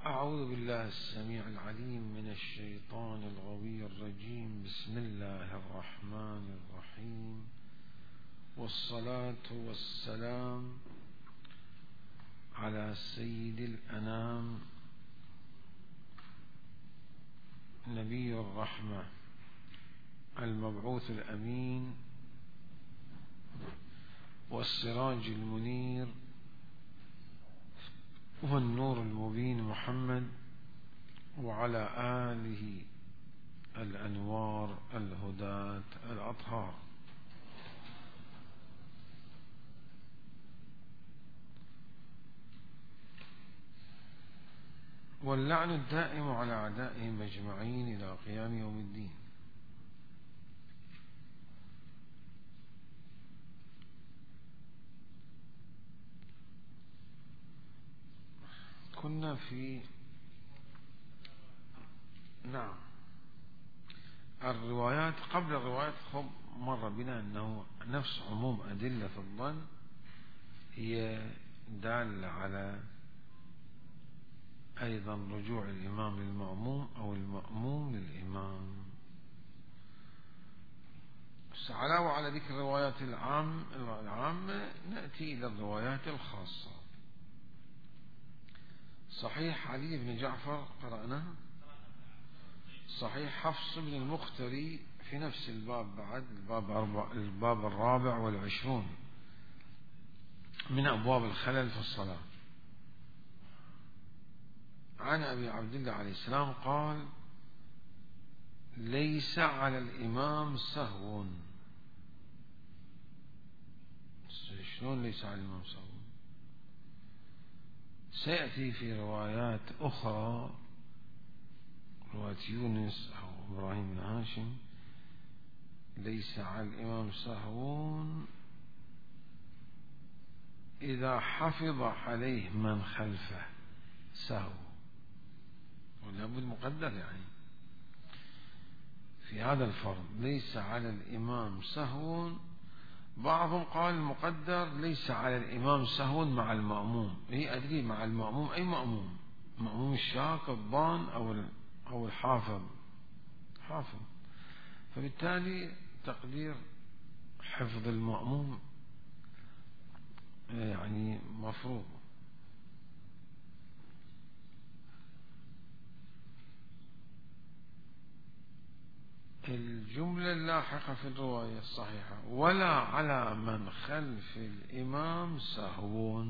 أعوذ بالله السميع العليم من الشيطان الغوي الرجيم. بسم الله الرحمن الرحيم، والصلاة والسلام على سيد الأنام نبي الرحمة المبعوث الأمين والسراج المنير والنور المبين محمد، وعلى آله الأنوار الهداة الأطهار. واللعن الدائم على أعدائهم أجمعين إلى قيام يوم الدين. كنا في الروايات. قبل الروايات مر بنا أنه نفس عموم أدلة الظن هي دالة على أيضا رجوع الإمام للمأموم أو المأموم للإمام. علاوة على ذكر الروايات العامة نأتي إلى الروايات الخاصة. صحيح علي بن جعفر قرأناه، صحيح حفص بن المختري في نفس الباب بعد الباب 24 من أبواب الخلل في الصلاة، عن أبي عبد الله عليه السلام قال: ليس على الإمام سهو. شلون ليس على الإمام سهو؟ سيأتي في روايات أخرى، رواية يونس أو إبراهيم بن هاشم: ليس على الإمام سهو إذا حفظ عليه من خلفه سهو. ولا بد مقدر يعني في هذا الفرض، ليس على الإمام سهو. بعضهم قال المقدر ليس على الإمام سهو مع المأموم. هي أدري مع المأموم أي مأموم؟ مأموم الشاك الضان أو الحافظ حافظ. فبالتالي تقدير حفظ المأموم يعني مفروض. الجملة اللاحقة في الرواية الصحيحة: ولا على من خلف الإمام سهو.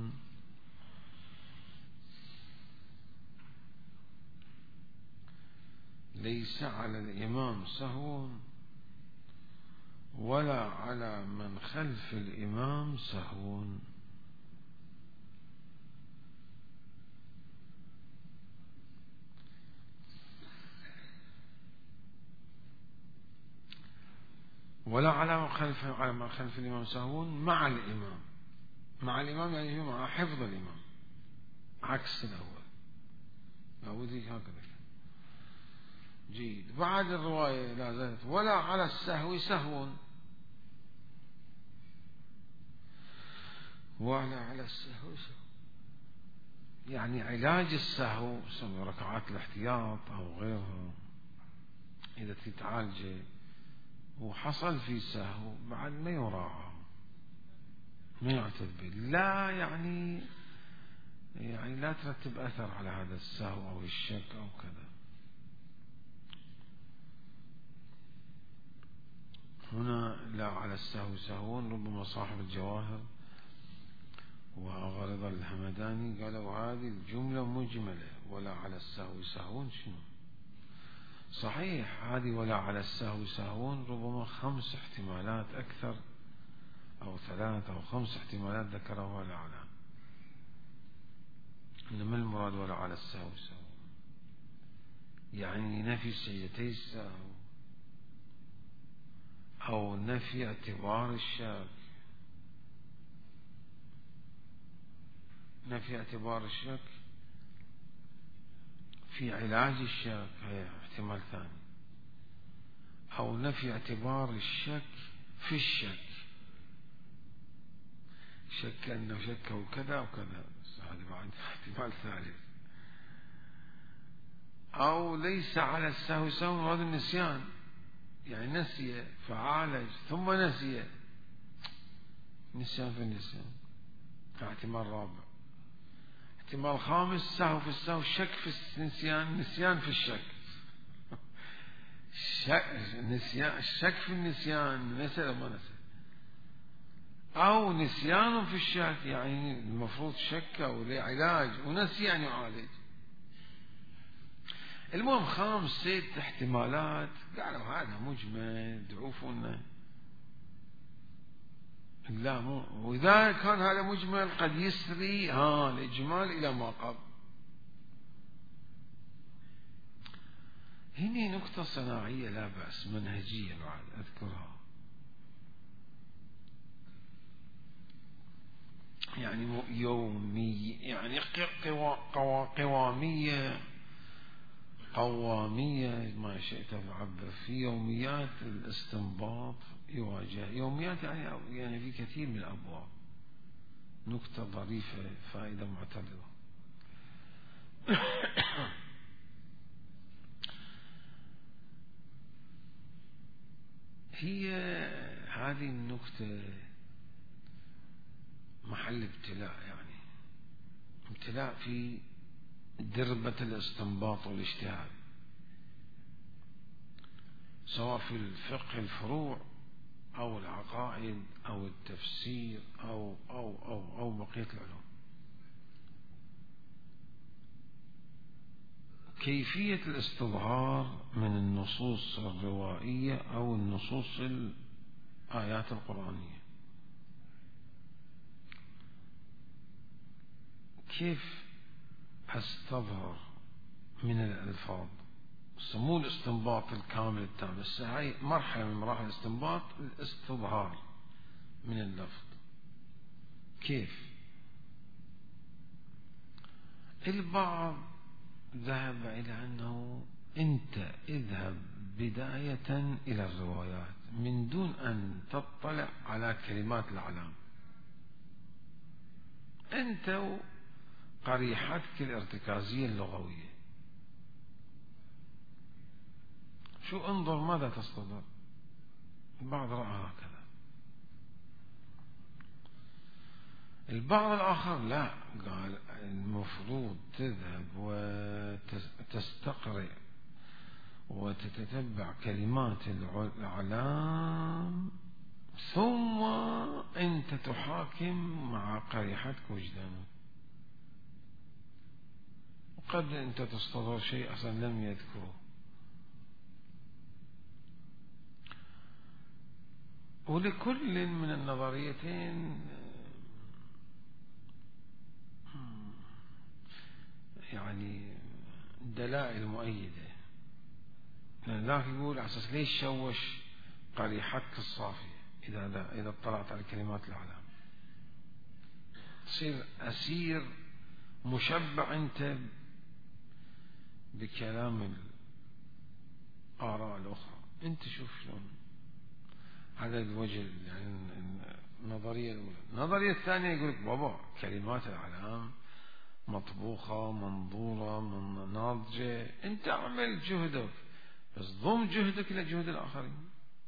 ليس على الإمام سهو ولا على من خلف الإمام سهو. ولا على من خلف الإمام سهو مع الإمام. مع الإمام يعني هو مع حفظ الإمام، عكس الأول. لابد هكذا. جيد. بعد الرواية لا زالت: ولا على السهو سهو. ولا على السهو سهو يعني علاج السهو سمي ركعات الاحتياط أو غيرها. إذا تتعالج وحصل في سهو بعد ما يراعى، ما يعتد به. لا يعني لا ترتب أثر على هذا السهو أو الشك أو كذا. هنا لا على السهو سهو. ربما صاحب الجواهر وغرض الهمداني قالوا هذه الجملة مجملة، ولا على السهو سهو. شنو صحيح هذه ولا على السهو سهو؟ ربما 5 احتمالات أكثر، أو 3 أو 5 احتمالات ذكرها الأعلى. إنما المراد ولا على السهو سهو يعني نفي سجدتي السهو أو نفي اعتبار الشك. نفي اعتبار الشك في علاج الشك، هي احتمال ثاني. أو نفي اعتبار الشك في الشك، شك أنه شك وكذا وكذا، هذا بعد احتمال ثالث. أو ليس على السهو سهو مراد النسيان، يعني نسي فعالج ثم نسي، نسيان في النسيان. احتمال رابع. احتمال خامس سهو في السهو، شك في النسيان، نسيان في الشك. الشك في النسيان، نسي أو ما نسي، أو نسيان في الشك، يعني المفروض شك أو علاج ونسي أن يعالج. المهم 5 6 احتمالات، قالوا هذا مجمل ضعوفنا. لا مو، وإذا كان هذا مجمل قد يسري الإجمال إلى ما قبل. هنا نقطة صناعية لا بأس، منهجية بعد أذكرها، يعني يومية، يعني قوامية ما شئت تعبر، في يوميات الاستنباط يواجه يوميات، يعني في كثير من الأبواب. نقطة ظريفة، فائدة معتبرة. هي هذه النقطة محل ابتلاء، يعني ابتلاء في دربة الاستنباط والاجتهاد، سواء في الفقه الفروع أو العقائد أو التفسير أو بقية العلوم. كيفية الاستظهار من النصوص الروائية أو النصوص الآيات القرآنية، كيف أستظهر من الألفاظ؟ سموه الاستنباط الكامل التام، بس هاي مرحلة من مراحل الاستنباط، الاستظهار من اللفظ. كيف؟ البعض ذهب إلى أنه أنت اذهب بداية إلى الروايات من دون أن تطلع على كلمات الأعلام، أنت قريحتك الارتكازية اللغوية، شو انظر ماذا تستظهر. البعض رأى هكذا. البعض الآخر لا، قال المفروض تذهب وتستقرئ وتتتبع كلمات الأعلام، ثم أنت تحاكم مع قريحتك وجدانك. وقد أنت تستظهر شيء أصلا لم يذكره. ولكل من النظريتين يعني دلائل مؤيدة. لأن ذاك يقول على أساس ليش شوش قريحتك الصافية إذا اطلعت على كلمات الأعلام، تصير أسير مشبع أنت بكلام الآراء الأخرى. أنت شوف شلون. هذا الوجه، يعني النظرية الأولى. النظرية الثانية يقول لك بابا كلمات الأعلام مطبوخة منظورة ناضجة، أنت اعمل جهدك بس ضم جهدك إلى جهد الآخرين.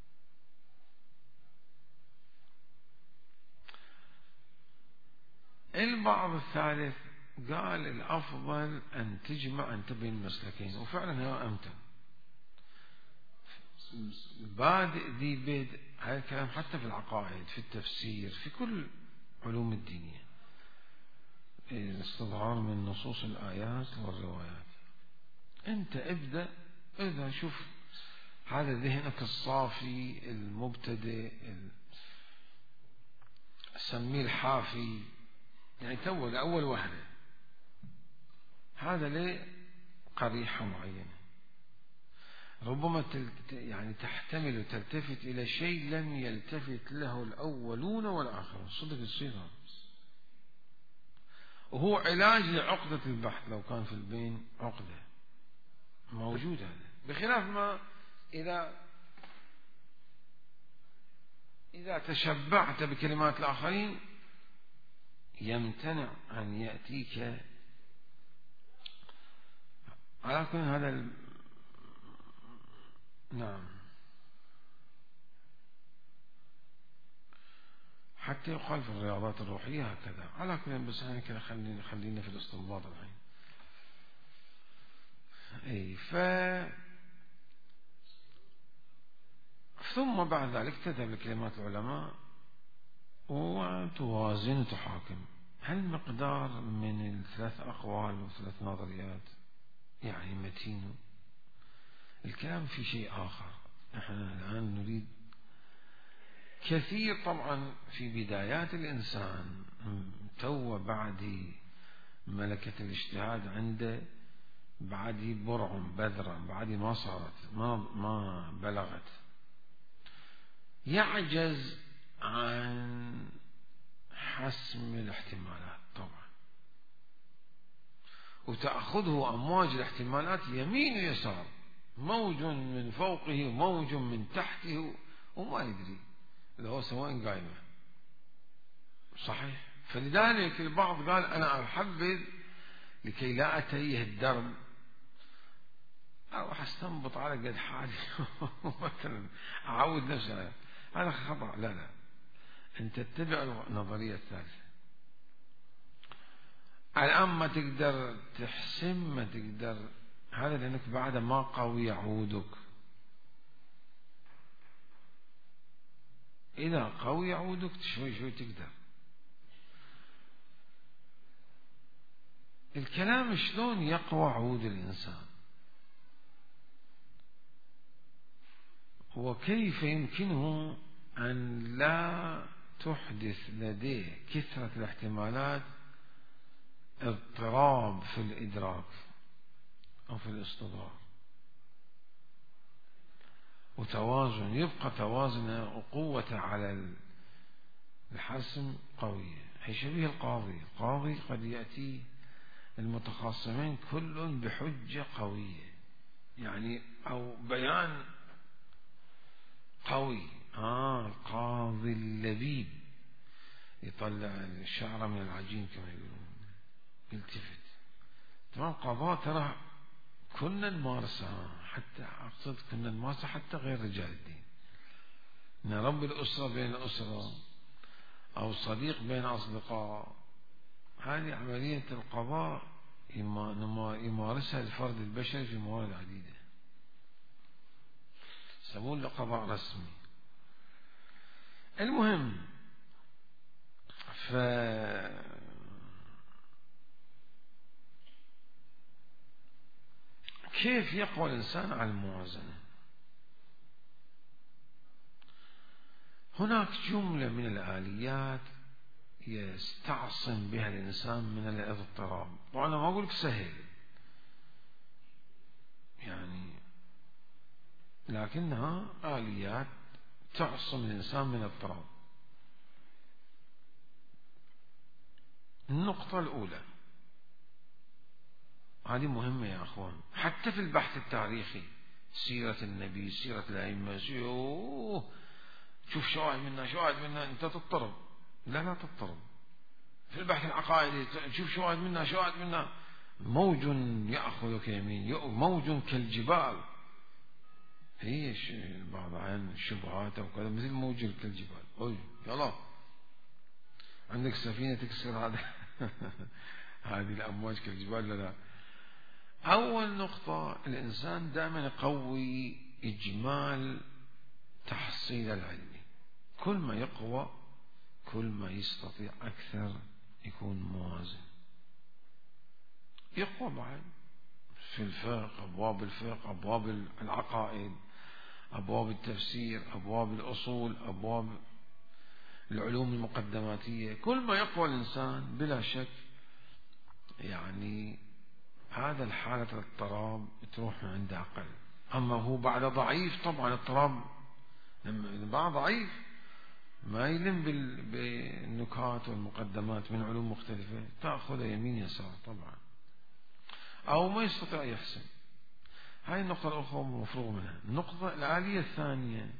البعض الثالث قال الأفضل أن تجمع أنت بين المسلكين، وفعلا هو أمتن. بادئ ذي بدء، هذا الكلام حتى في العقائد، في التفسير، في كل علوم الدينية، الاستظهار من نصوص الآيات والروايات. أنت ابدأ شوف هذا ذهنك الصافي المبتدئ، سميه الحافي، يعني تو لأول وهلة، هذا ليه قريحة معينة، ربما يعني تحتمل وتلتفت إلى شيء لم يلتفت له الأولون والآخرون. صدق الصيغة، وهو علاج لعقدة البحث. لو كان في البين عقدة موجودة، بخلاف ما إذا تشبعت بكلمات الآخرين يمتنع أن يأتيك على كل هذا نعم، حتى يقال في الرياضات الروحية هكذا. على كل، بس احنا كده خلينا في الاستنباط الحين. اي ثم بعد ذلك تذهب لكلمات العلماء وتوازن وتحاكم. هل مقدار من الثلاث أقوال وثلاث نظريات يعني متين؟ الكلام في شيء آخر. نحن الآن نريد كثير طبعا في بدايات الإنسان، تو بعد ملكة الاجتهاد عنده، بعد برعم بذرة، بعد ما صارت ما بلغت، يعجز عن حسم الاحتمالات طبعا، وتأخذه أمواج الاحتمالات يمين ويسار، موج من فوقه وموج من تحته، وما يدري إذا هو سواء قايمة. صحيح. فلذلك البعض قال أنا أحبذ لكي لا أتيه الدرب أروح أستنبط على قد حالي مثلا أعود نفسي. هذا خطأ. لا، أنت تتبع النظرية الثالثة. الآن ما تقدر تحسم، ما تقدر هذا لأنك بعد ما قوي عودك. إذا قوي عودك شوي تقدر. الكلام شلون يقوى عود الإنسان، وكيف يمكنه أن لا تحدث لديه كثرة الاحتمالات اضطراب في الإدراك أو في الاستدراك، وتوازن، يبقى توازنه وقوته على الحسم قوية. هي شبيه القاضي قد يأتي المتخاصمين كل بحجة قوية يعني أو بيان قوي. القاضي اللبيب يطلع الشعر من العجين كما يقولون، يلتفت. تمام. قضاء ترى كنا نمارسها، حتى أقصد كنا نمارسها حتى غير رجال الدين. نربي الأسرة بين الأسرة أو صديق بين أصدقاء، هذه عملية القضاء يمارسها الفرد البشري في موارد عديدة، يسمون له قضاء رسمي. المهم، كيف يقوى الإنسان على الموازنة؟ هناك جملة من الآليات يستعصم بها الإنسان من الاضطراب. طبعا أنا ما أقول لك سهل يعني، لكنها آليات تعصم الإنسان من الاضطراب. النقطة الأولى هذه مهمة يا أخوان، حتى في البحث التاريخي، سيرة النبي، سيرة الأئمة، شوف شواهد منها أنت تضطرب. لا تضطرب. في البحث العقائدي شوف شواهد منها موج يأخذك يمين، موج كالجبال. هي بعض عن الشبهات أو كذا مثل موج كالجبال. يلا عندك سفينة تكسر هذا هذه الأمواج كالجبال. لا. أول نقطة، الإنسان دائما يقوي إجمال تحصيل العلمي. كل ما يقوى كل ما يستطيع أكثر يكون موازن. يقوى بعد في الفقه، أبواب الفقه، أبواب العقائد، أبواب التفسير، أبواب الأصول، أبواب العلوم المقدماتية. كل ما يقوى الإنسان بلا شك يعني هذا الحالة الاضطراب تروح من عنده أقل. أما هو بعد ضعيف، طبعا الاضطراب لما بعد ضعيف ما يلم بالنكات والمقدمات من علوم مختلفة، تأخذ يمين يسار طبعا، أو ما يستطيع يحسن. هاي النقطة الأخرى مفروغ منها. النقطة الآلية الثانية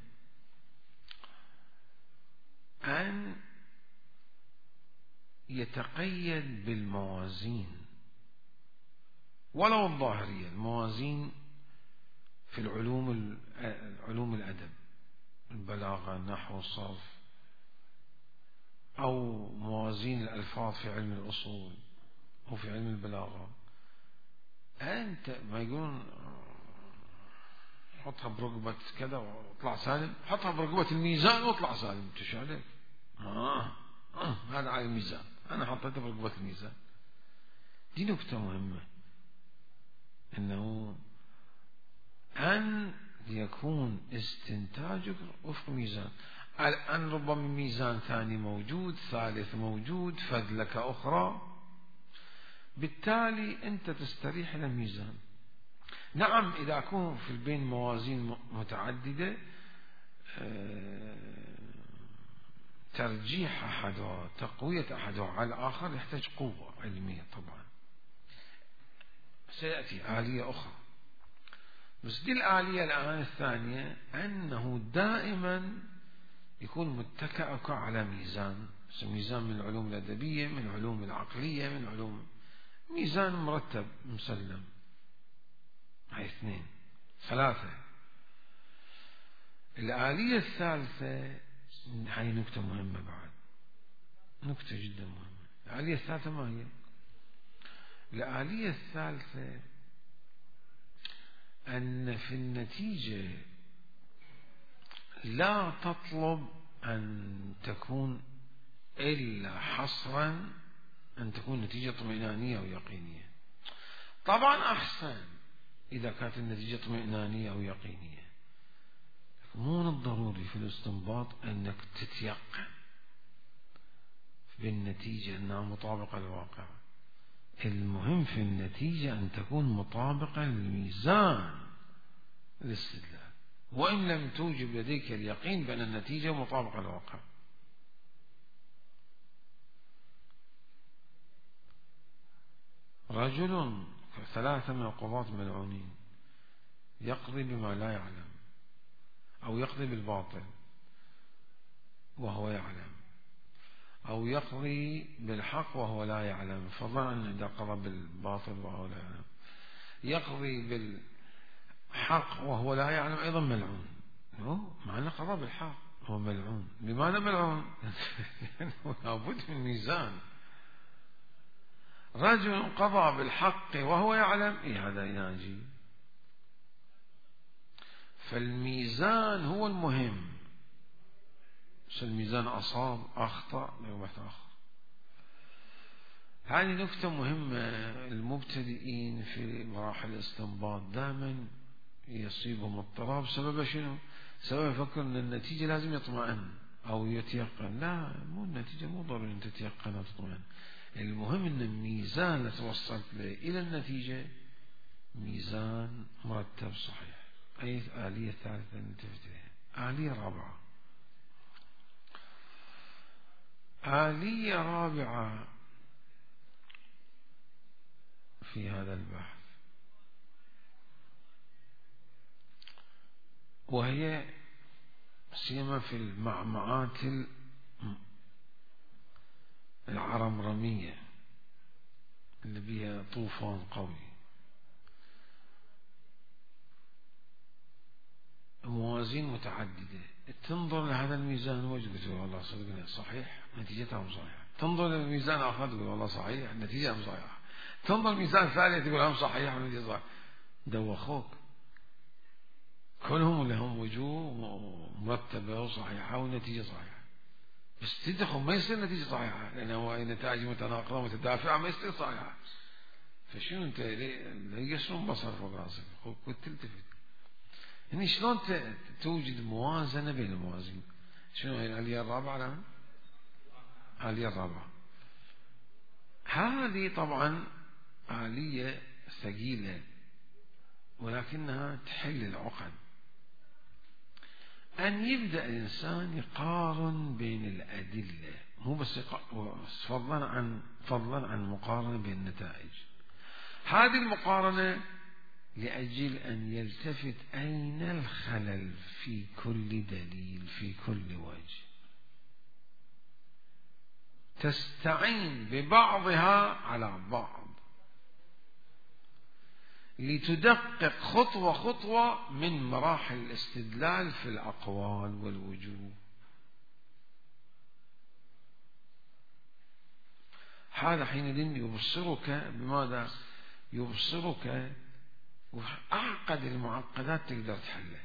أن يتقيد بالموازين ولو الظاهرية، الموازين في علوم الأدب، البلاغة، النحو، الصرف، أو موازين الألفاظ في علم الأصول أو في علم البلاغة، أنت ما يقولون حطها برقبة كذا واطلع سالم، حطها برقبة الميزان واطلع سالم، تش عليك؟ هذا على الميزان، أنا حطيته برقبة الميزان. دي نكتة مهمة، أنه أن يكون استنتاجك وفق ميزان. الآن ربما ميزان ثاني موجود، ثالث موجود، فذلك أخرى، بالتالي أنت تستريح إلى الميزان. نعم إذا أكون في البين موازين متعددة، ترجيح أحدها، تقوية أحدها على الآخر يحتاج قوة علمية طبعا، سيأتي آلية أخرى. بس دي الآلية الآن الثانية، أنه دائما يكون متكئك على ميزان، ميزان من العلوم الأدبية، من العلوم العقلية، من علوم، ميزان مرتب مسلم. هاي 2. 3. الآلية الثالثة، هاي نكتة مهمة بعد، نكتة جدا مهمة. الآلية الثالثة ما هي؟ الآلية الثالثة أن في النتيجة لا تطلب أن تكون إلا حصرا أن تكون نتيجة اطمئنانية أو يقينية. طبعا أحسن إذا كانت النتيجة اطمئنانية أو يقينية، مو من الضروري في الاستنباط أنك تتيقن بالنتيجة أنها مطابقة للواقع. المهم في النتيجة أن تكون مطابقة للميزان الاستدلال، وإن لم توجب لديك اليقين بأن النتيجة مطابقة للواقع. رجل 3 من القضاة ملعونين يقضي بما لا يعلم، أو يقضي بالباطل وهو يعلم، أو يقضي بالحق وهو لا يعلم، فضلا عن إذا قضى بالباطل وهو لا يعلم. يقضي بالحق وهو لا يعلم أيضا ملعون. معنى قضى بالحق هو ملعون. لماذا ملعون؟ لأنه لابد من ميزان. رجل قضى بالحق وهو يعلم، هذا يناجي. فالميزان هو المهم. الميزان أصاب أخطأ لا يتأخر. هذه نكتة مهمة. المبتدئين في مراحل الاستنباط دائما يصيبهم اضطراب. سبب شنو؟ سبب يفكر أن النتيجة لازم يطمئن أو يتيقن. لا، مو النتيجة مو ضروري أن تتيقن أو تطمئن. المهم أن الميزان اللي توصلت له إلى النتيجة ميزان مرتب صحيح. أي آلية ثالثة نلتفت إليها. آلية رابعة. آلية رابعة في هذا البحث، وهي سيما في المعمعات العرمرمية اللي بها طوفان قوي، موازين متعددة. تنظر لهذا الميزان وجدت والله صدقني صحيح نتيجتها صحيحة. تنظر للميزان آخر تقول والله صحيح النتيجة صحيحة. تنظر لميزان ثالث تقول هم صحيح والنتيجة صحيحة. دوخوك كلهم لهم وجوه مرتبة وصحيحة والنتيجة صحيحة، بس تدخل ما يصير نتيجة صحيحة، لأنه نتائج متناقضة متدافعة ما يصير صحيحة. فشنو أنت يقصرون بصر فوق راسك كنت تلتفت. يعني شلون توجد موازنة بين الموازين؟ شنو هي الآلية الرابعة الآن؟ الآلية الرابعة هذه طبعا آلية ثقيلة، ولكنها تحل العقد. أن يبدأ الإنسان يقارن بين الأدلة، مو بس فضلا عن مقارنة بين النتائج. هذه المقارنة لأجل أن يلتفت أين الخلل في كل دليل في كل وجه، تستعين ببعضها على بعض. لتدقق خطوة خطوة من مراحل الاستدلال في الأقوال والوجوه. هذا حينئذ يبصرك بماذا؟ يبصرك أعقد المعقدات تقدر تحله.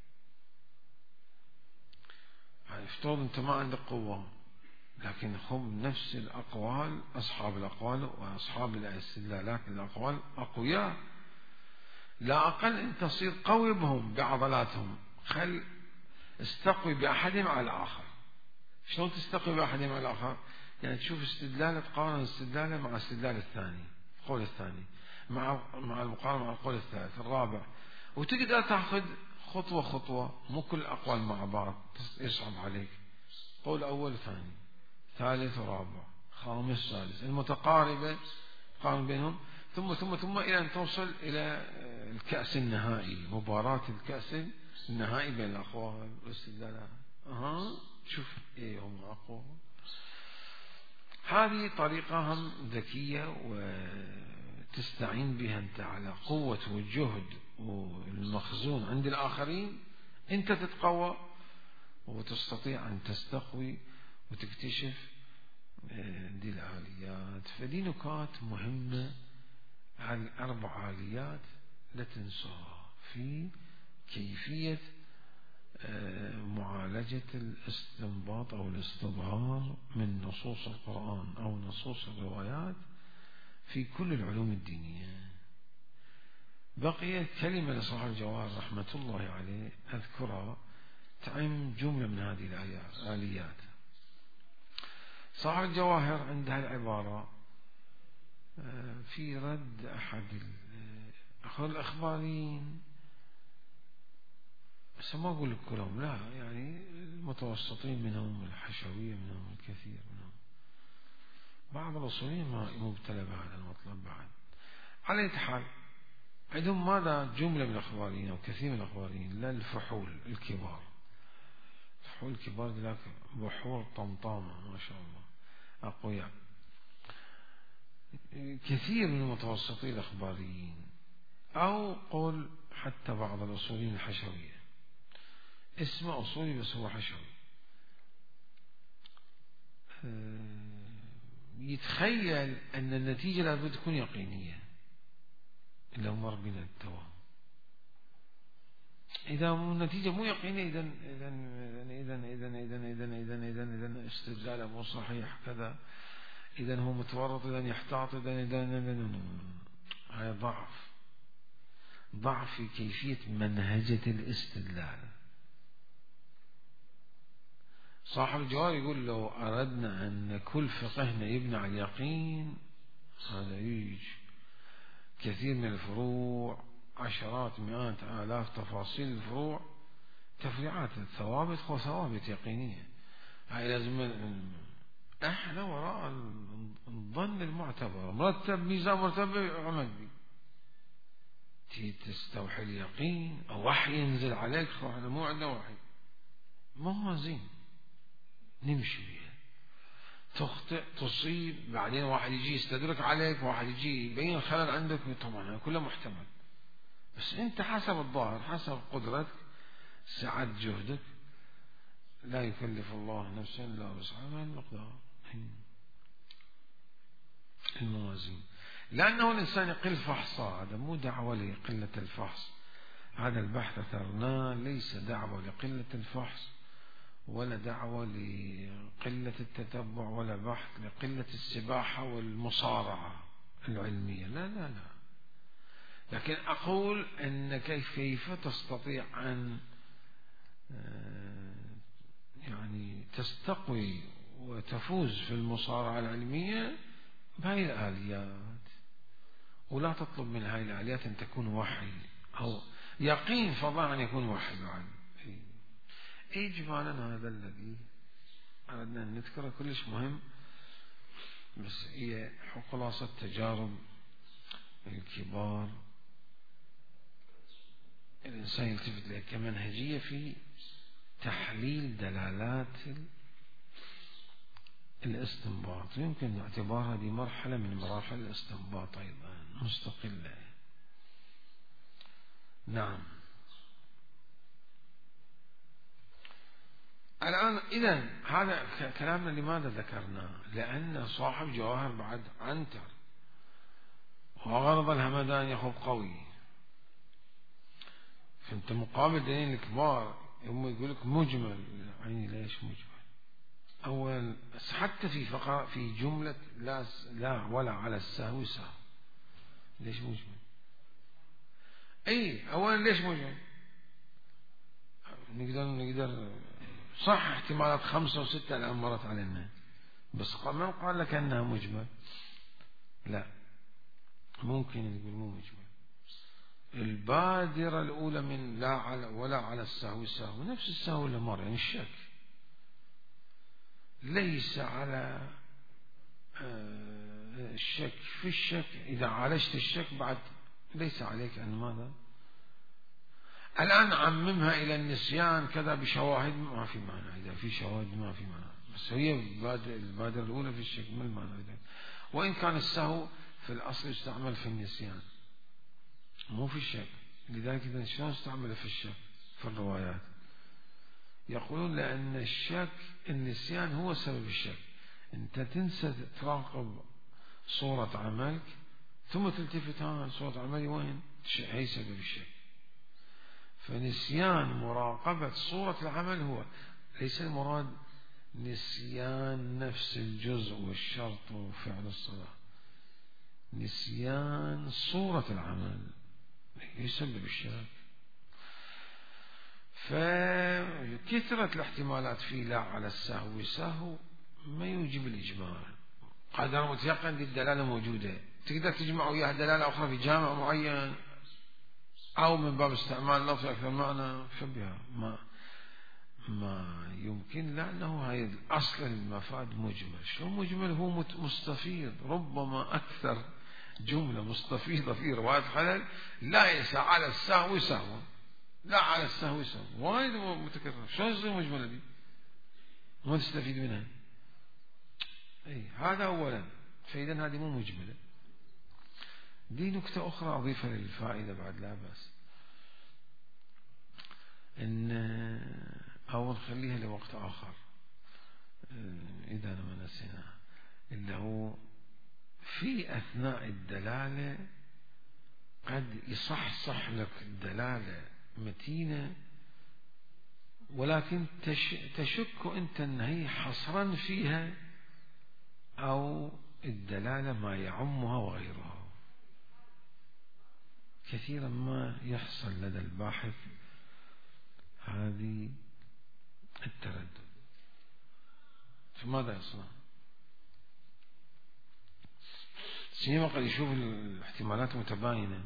يعني افترض أنت ما عندك قوة، لكن هم نفس الأقوال، أصحاب الأقوال وأصحاب الاستدلالات الأقوال أقوياء، لا أقل أن تصير قوي بهم بعضلاتهم. خل استقوي بأحدهم على الآخر. شلون تستقوي بأحدهم على الآخر؟ يعني تشوف استدلال، تقارن استدلاله مع استدلال الثاني، القول الثاني مع المقارنة مع القول الثالث الرابع، وتقدر تأخذ خطوة خطوة. مو كل الأقوال مع بعض يصعب عليك، قول أول ثاني ثالث ورابع خامس سادس المتقاربة، قارن بينهم، ثم إلى أن توصل إلى الكأس النهائي، مباراة الكأس النهائي بين الأقوال والاستدلالات. شوف إيه هم أقوى. هذه طريقة هم ذكية وتستعين بها أنت على قوة والجهد والمخزون عند الآخرين، أنت تتقوى وتستطيع أن تستقوي وتكتشف دي الآليات. فدي نكات مهمة على الأربع آليات لا تنسوها في كيفية معالجة الاستنباط أو الاستظهار من نصوص القرآن أو نصوص الروايات في كل العلوم الدينية. بقي كلمة لصاحب الجواهر رحمة الله عليه أذكرها تعم جملة من هذه الآليات. صاحب الجواهر عندها العبارة في رد أحد الأخباريين، بس ما أقول كلهم، لا، يعني المتوسطين منهم، الحشوية منهم، الكثير منهم، بعض الأصوليين ما مبتلى بهذا المطلب بعد. على أي حال عندهم ماذا؟ جملة من الأخباريين أو كثير من الأخباريين للفحول الكبار، الفحول الكبار ذلك بحور طمطامة ما شاء الله أقوياء. كثير من المتوسطين الأخباريين أو قول حتى بعض الأصوليين الحشوية، اسمه أصولي بس هو حشوي، يتخيل أن النتيجة لابد تكون يقينية إلا مر بنا التوهم. إذا النتيجة مو يقينية إذا استدلاله مو صحيح كذا، إذا هو متورط، إذا يحتاط، إذا هذا ضعف في كيفية منهجة الاستدلال. صاحب الجواب يقول لو أردنا أن كل فقهنا يبنى على اليقين، هذا يجي كثير من الفروع، عشرات مئات آلاف تفاصيل الفروع، تفريعات الثوابت هو ثوابت يقينية. هاي لازم احنا وراء الظن المعتبر، مرتب ميزان مرتب عمل بي، تستوحي اليقين أو وحي ينزل عليك، احنا مو عندنا وحي، ما هو زين نمشي بيها، تخطئ تصيب، بعدين واحد يجي يستدرك عليك، واحد يجي يبين خلل عندك، طبعا كله محتمل، بس انت حسب الظاهر، حسب قدرتك، سعة جهدك، لا يكلف الله نفسا الا وسعها، المقدار الموازين. لأنه الإنسان يقل فحصا، هذا مو دعوة لقلة الفحص، هذا البحث أثرناه ليس دعوة لقلة الفحص ولا دعوة لقلة التتبع ولا بحث لقلة السباحة والمصارعة العلمية، لا لا لا، لكن أقول أن كيف تستطيع أن يعني تستقوي وتفوز في المصارعة العلمية بهاي الآليات، ولا تطلب من هاي الآليات أن تكون وحي أو يقين، فضلا أن يكون وحي بعد. إجمالا هذا الذي أردنا أن نذكره كلش مهم، بس هي خلاصة تجارب الكبار الإنسان يلتفت لها كمنهجية في تحليل دلالات الاستنباط، يمكن اعتبارها دي مرحلة من مراحل الاستنباط أيضا مستقلة. نعم. الآن إذن هذا كلامنا لماذا ذكرناه؟ لأن صاحب جواهر بعد عنتر، وغرض الهمدان يخب قوي. فأنت مقابل دليل الكبار هم يقول لك مجمل، يعني ليش مجمل؟ أول حتى في فقرة في جملة لا ولا على السهو سهو، ليش مجمل؟ أي أولا ليش مجمل؟ نقدر صح احتمالات 5 و6 الآن مرت علينا، بس من قال لك أنها مجمل؟ لا، ممكن نقول مو مجمل. البادرة الأولى من لا على ولا على السهو سهو، نفس السهو اللي مر، يعني الشك ليس على الشك في الشك. إذا عالجت الشك بعد ليس عليك أن ماذا؟ الآن عممها إلى النسيان كذا بشواهد، ما في معنى. إذا في شواهد ما في معنى، بس هي البادرة الأولى في الشك، ما المعنى ذلك؟ وإن كان السهو في الأصل يستعمل في النسيان مو في الشك. لذلك إذا شلون استعمل في الشك في الروايات؟ يقولون لأن الشك النسيان هو سبب الشك. أنت تنسى تراقب صورة عملك ثم تلتفت صورة عملي وين؟ هي سبب الشك. فنسيان مراقبة صورة العمل هو ليس المراد نسيان نفس الجزء والشرط وفعل الصلاة، نسيان صورة العمل يسبب الشك. فكثرة الاحتمالات في لا على السهو سهو ما يوجب الإجماع. قدر متيقن للدلالة موجودة، تقدر تجمع وياها دلالة أخرى في جامع معين، أو من باب استعمال لفظ أكثر معنى فبها ما يمكن، لأنه هاي الأصل المفاد مجمل. شو مجمل؟ هو مستفيض، ربما أكثر جملة مستفيضة في رواية خلل ليس على السهو سهو، لا على السهو سهو، وايد متكرر. شو يصير مجملة دي؟ ما تستفيد منها. أي هذا أولا، فإذا هذه مو مجملة. دي نكتة أخرى أضيفها للفائدة بعد لا بأس، إن أو نخليها لوقت آخر إذا ما نسينا، اللي هو في أثناء الدلالة قد يصحصح لك الدلالة متينة، ولكن تشك أنت أن هي حصرا فيها أو الدلالة ما يعمها وغيرها. كثيرا ما يحصل لدى الباحث هذه التردد. فماذا يصنع؟ سيما قد يشوف الاحتمالات متباينة،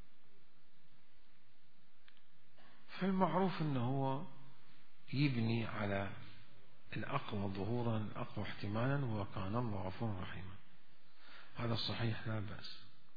فالمعروف أنه هو يبني على الأقوى ظهورا الأقوى احتمالا، وكان الله غفورا رحيما. هذا الصحيح لا بأس،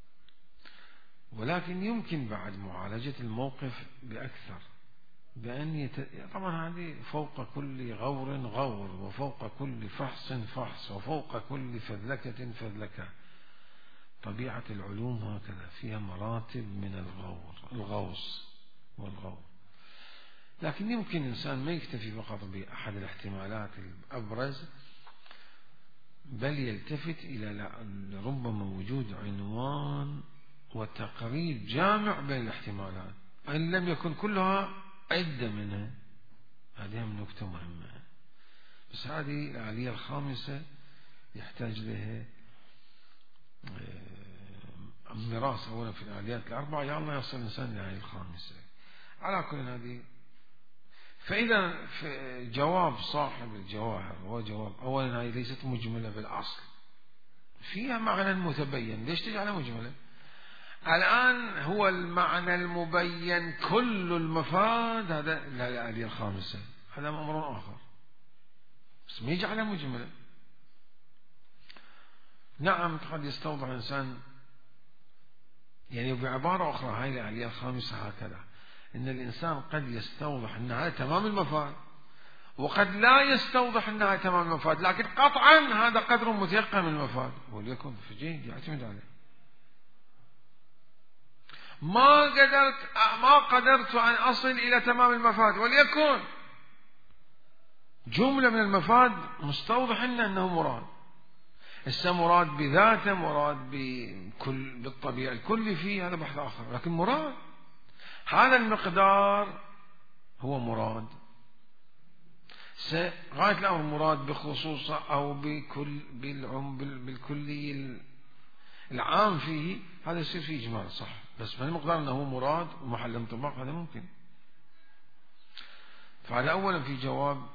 ولكن يمكن بعد معالجة الموقف بأكثر، بأن طبعا هذه فوق كل غور غور، وفوق كل فحص فحص، وفوق كل فذلكة فذلكة. طبيعة العلوم هكذا، فيها مراتب من الغوص والغور. لكن يمكن إنسان ما يكتفي فقط بأحد الاحتمالات الأبرز، بل يلتفت إلى ربما وجود عنوان وتقريب جامع بين الاحتمالات، أن لم يكن كلها عدة منها. هذه من نكتة مهمة، بس هذه الآلية الخامسة يحتاج لها مراس أولا في الآليات الأربعة، يا الله يصل الإنسان لهذه الخامسة. على كل هذه، فإذا جواب صاحب الجواهر هو جواب أولا هذه ليست مجملة بالأصل، فيها معنى متبين. ليش تجعلها مجملة؟ الآن هو المعنى المبين كل المفاد، هذا الآلية الخامسة، هذا أمر آخر، بس ما يجعلها مجملة. نعم قد يستوضح الإنسان، يعني بعبارة أخرى هاي الآلية الخامسة هكذا، إن الإنسان قد يستوضح أن هذا تمام المفاد، وقد لا يستوضح أنها تمام المفاد، لكن قطعا هذا قدر متيقن من المفاد، وليكن فجيد يعتمد عليه. ما قدرت أن أصل إلى تمام المفاد، وليكن جملة من المفاد مستوضح لنا أنه مراد. مراد بذاته، مراد بالطبيعة الكلي فيه، هذا بحث آخر، لكن مراد هذا المقدار هو مراد. غاية الأمر مراد بخصوصه أو بالكلي العام فيه، هذا يصير فيه إجمال صح، بس ما المقدار أنه مراد ومحل انطباق هذا ممكن. فهذا أولا في جواب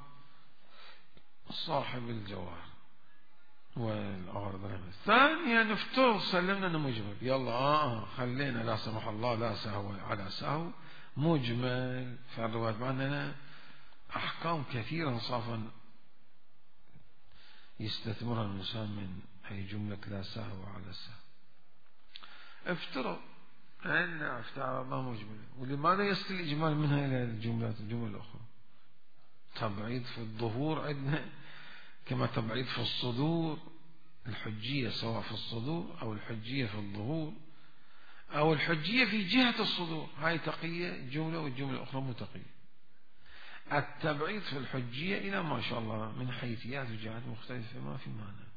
صاحب الجواب والأغرب. ثانيا نفترض سلمنا أنه مجمل، يلا خلينا لا سمح الله لا سهو على سهو مجمل في الروايات، مع أننا أحكام كثيرا صافا يستثمرها الإنسان من أي جملة لا سهو على سهو. افترض أن افترض ما مجمل، ولماذا يصل الإجمال منها إلى الجملة الأخرى؟ تبعيد في الظهور عندنا كما تبعيد في الصدور، الحجية سواء في الصدور أو الحجية في الظهور أو الحجية في جهة الصدور، هاي تقية جملة والجملة الأخرى متقية. التبعيد في الحجية إلى ما شاء الله من حيثيات وجهات مختلفة ما في معنى.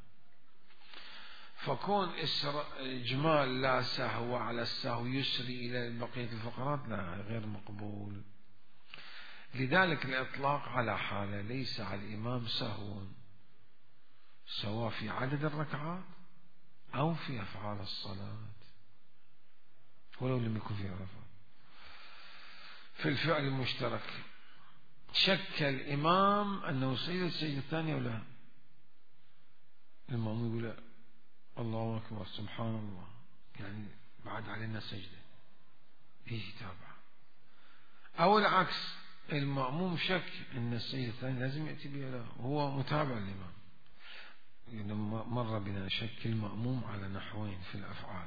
فكون إجمال لا سهو على السهو يسري إلى بقية الفقرات لا، غير مقبول. لذلك الإطلاق على حالة ليس على الإمام سهو سواء في عدد الركعات أو في أفعال الصلاة ولو لم يكن فيها رفع. في الفعل المشترك شك الإمام أنه سيد السجدة الثانية ولا، المأموم يقول لا الله أكبر سبحان الله، يعني بعد علينا سجدة فيه تابع. أو العكس، المأموم شك أن السجدة الثانية لازم يأتي بها لا، هو متابع الإمام. يعني مر بنا شك المأموم على نحوين في الأفعال،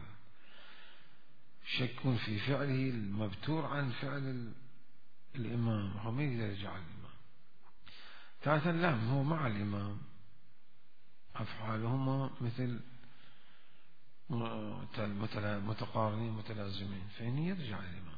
شك في فعله المبتور عن فعل الإمام، هو ما يقدر يرجع الإمام. ثالثا لا، هو مع الإمام أفعالهما مثل متقارنين متلازمين، فإن يرجع الإمام.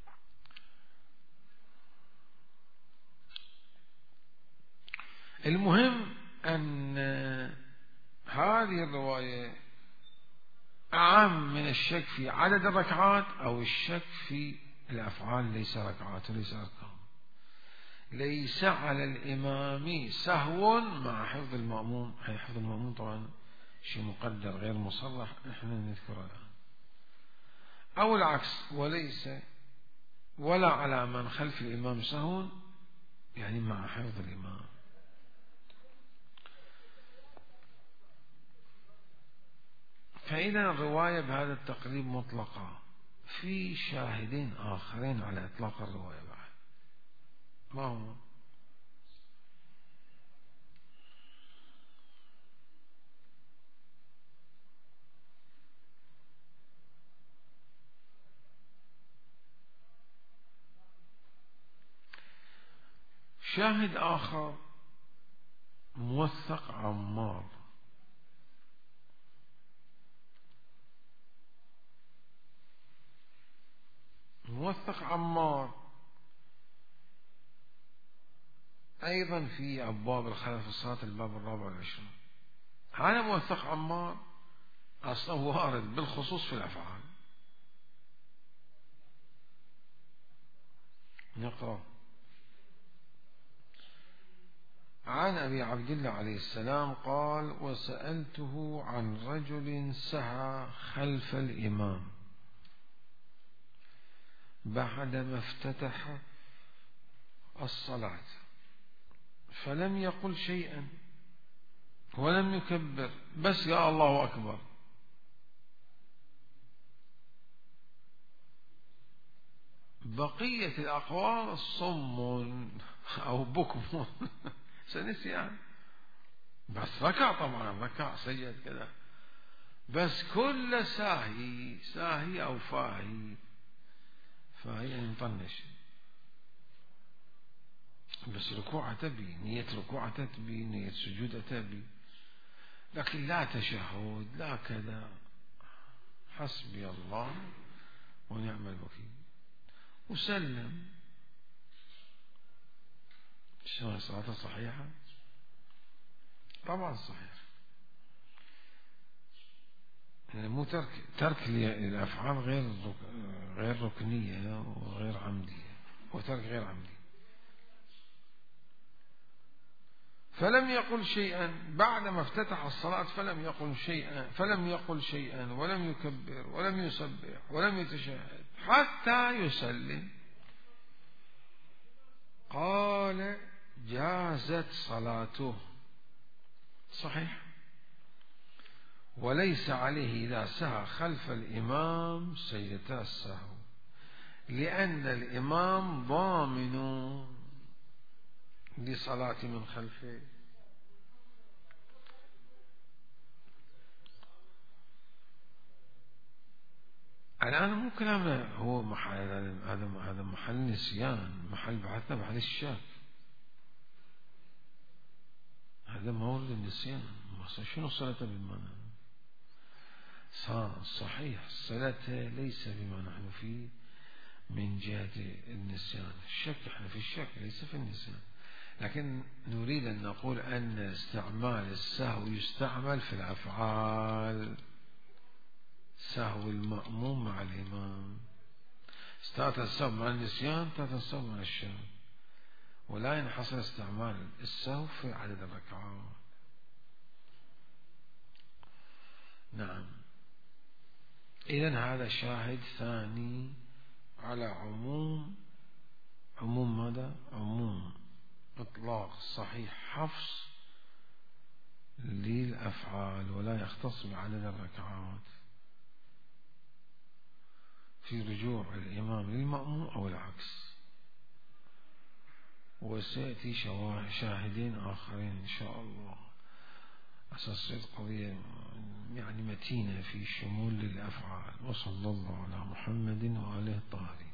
المهم أن هذه الرواية أعم من الشك في عدد الركعات أو الشك في الأفعال، ليس ركعات وليس أركان. ليس على الإمام سهو مع حفظ المأموم، حفظ المأموم طبعا شيء مقدر غير مصرح نحن نذكره الآن. أو العكس، وليس ولا على من خلف الإمام سهو، يعني مع حفظ الإمام. فإذا الرواية بهذا التقريب مطلقة. في شاهدين آخرين على إطلاق الرواية بعد، ما هو؟ شاهد آخر موثق عمار، موثق عمار أيضا في أبواب الخلف الصلاة الباب 24. هذا موثق عمار أصلا وارد بالخصوص في الأفعال. نقرأ عن أبي عبد الله عليه السلام قال: وسألته عن رجل سعى خلف الإمام بعدما افتتح الصلاة فلم يقل شيئا ولم يكبر، بس يا الله أكبر. بقية الأقوال صم أو بكم سنسيان، بس ركع طبعا، ركع سجد كذا، بس كل ساهي أو فاهي يعني مطنش، بس ركوع تبي، نية ركوع تبي، نية سجود تبي، لكن لا تشهد لا كذا، حسبي الله ونعم الوكيل وسلم. شلون صلاته صحيحة؟ طبعا صحيح، يعني مو ترك الأفعال غير ركنية وغير عمدية، وترك غير عمدي. فلم يقل شيئا بعدما افتتح الصلاة، فلم يقل شيئا ولم يكبر ولم يسبح ولم يتشهد حتى يسلم. قال جازت صلاته صحيح، وليس عليه إذا سهى خلف الإمام سجدتا السهو، لأن الإمام ضامن لصلاة من خلفه. الآن مو كلامنا هو هذا محل نسيان، محل بحثنا بحث الشك، هذا مورد النسيان. شنو صلته بالمعنى؟ صحيح صلته ليس بما نحن فيه من جهة النسيان. الشك احنا في الشك ليس في النسيان، لكن نريد أن نقول أن استعمال السهو يستعمل في الأفعال، سهو المأموم مع الإمام، استاذ السهو مع النسيان، استاذ السهو مع الشك، ولا ينحصر استعمال السهو في عدد الركعات. نعم، إذن هذا شاهد ثاني على عموم ماذا؟ عموم إطلاق صحيح حفص للأفعال ولا يختص بعدد الركعات في رجوع الإمام للمأموم أو العكس. وسيأتي شاهدين آخرين إن شاء الله أساس القضية يعني متينة في شمول للأفعال. وصلى الله على محمد وآله الطاهرين.